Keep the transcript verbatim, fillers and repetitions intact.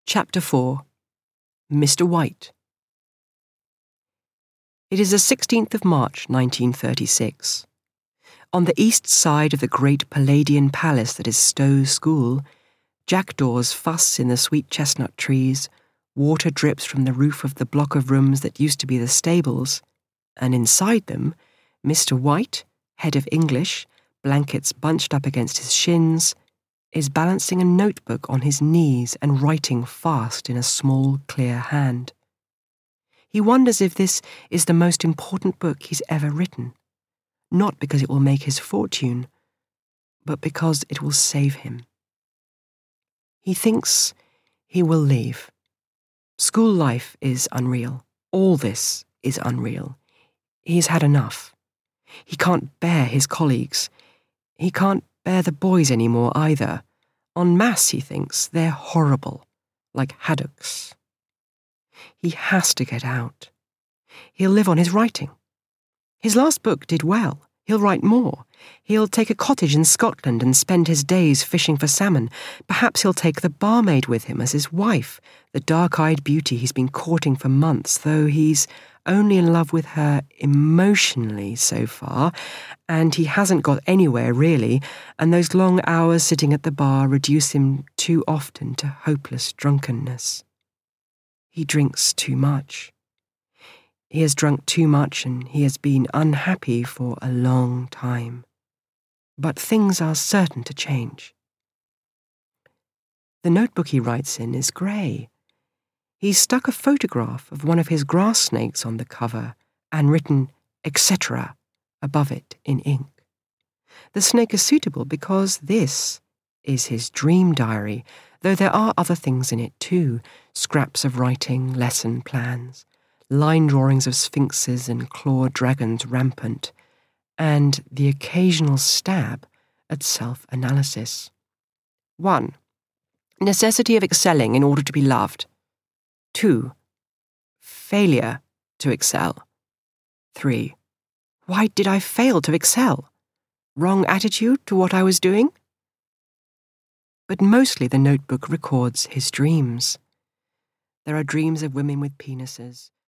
Chapter four. Mister White. It is the sixteenth of March, nineteen thirty-six. On the east side of the great Palladian palace that is Stowe School, jackdaws fuss in the sweet chestnut trees, water drips from the roof of the block of rooms that used to be the stables, and inside them, Mister White, head of English, blankets bunched up against his shins, is balancing a notebook on his knees and writing fast in a small, clear hand. He wonders if this is the most important book he's ever written, not because it will make his fortune, but because it will save him. He thinks he will leave. School life is unreal. All this is unreal. He's had enough. He can't bear his colleagues. He can't bear the boys anymore either. En masse, he thinks, they're horrible, like haddocks. He has to get out. He'll live on his writing. His last book did well. He'll write more. He'll take a cottage in Scotland and spend his days fishing for salmon. Perhaps he'll take the barmaid with him as his wife, the dark-eyed beauty he's been courting for months, though he's only in love with her emotionally so far, and he hasn't got anywhere really, and those long hours sitting at the bar reduce him too often to hopeless drunkenness. He drinks too much. He has drunk too much and he has been unhappy for a long time. But things are certain to change. The notebook he writes in is grey. He's stuck a photograph of one of his grass snakes on the cover and written et cetera above it in ink. The snake is suitable because this is his dream diary, though there are other things in it too, scraps of writing, lesson plans, line drawings of sphinxes and clawed dragons rampant, and the occasional stab at self-analysis. One. Necessity of excelling in order to be loved. Two. Failure to excel. Three. Why did I fail to excel? Wrong attitude to what I was doing? But mostly the notebook records his dreams. There are dreams of women with penises,